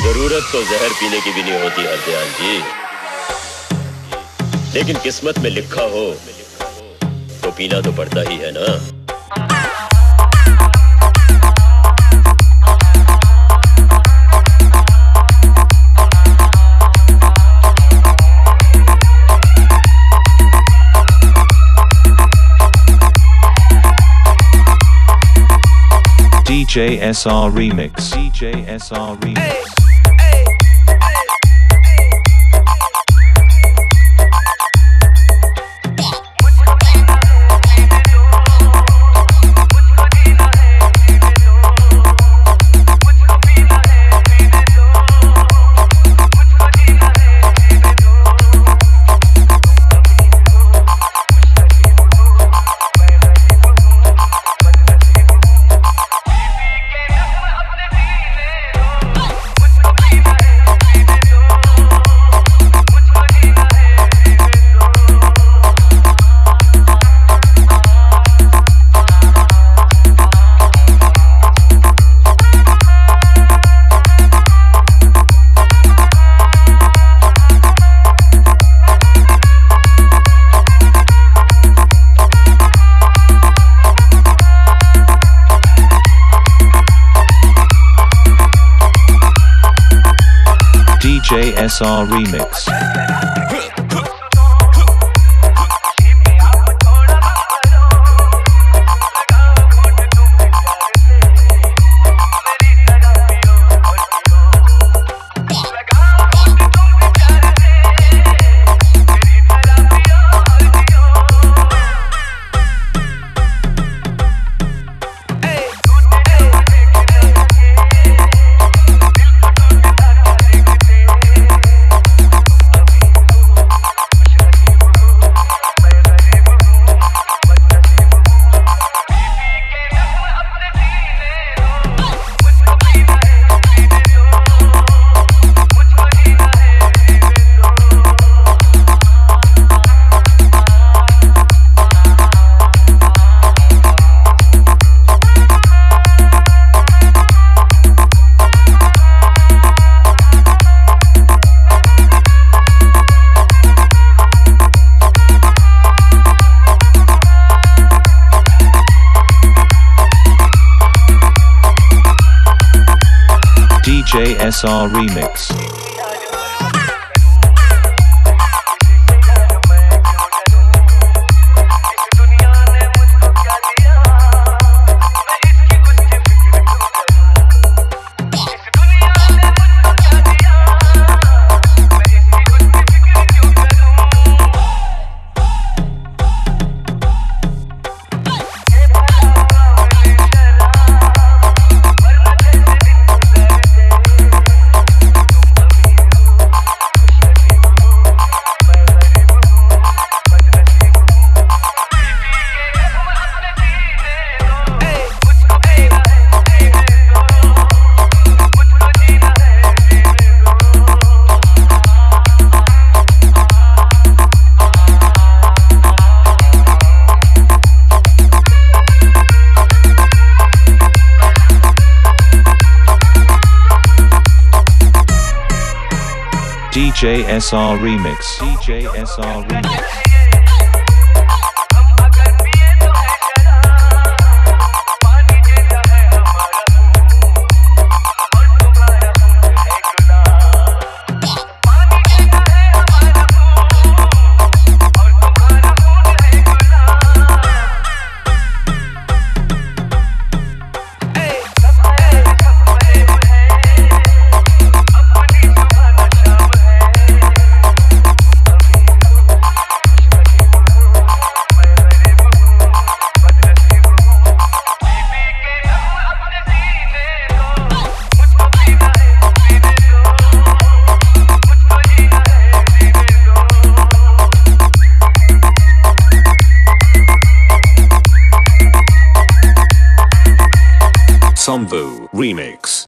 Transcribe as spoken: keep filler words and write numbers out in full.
जरूरत तो जहर पीने की भी नहीं होती हरदयाल जी, लेकिन किस्मत में लिखा हो तो पीना तो पड़ता ही है ना। D J S R Remix. D J S R Remix. Hey. D J S R Remix. D J S R Remix. D J S R Remix. D J S R Remix. Sambu Remix.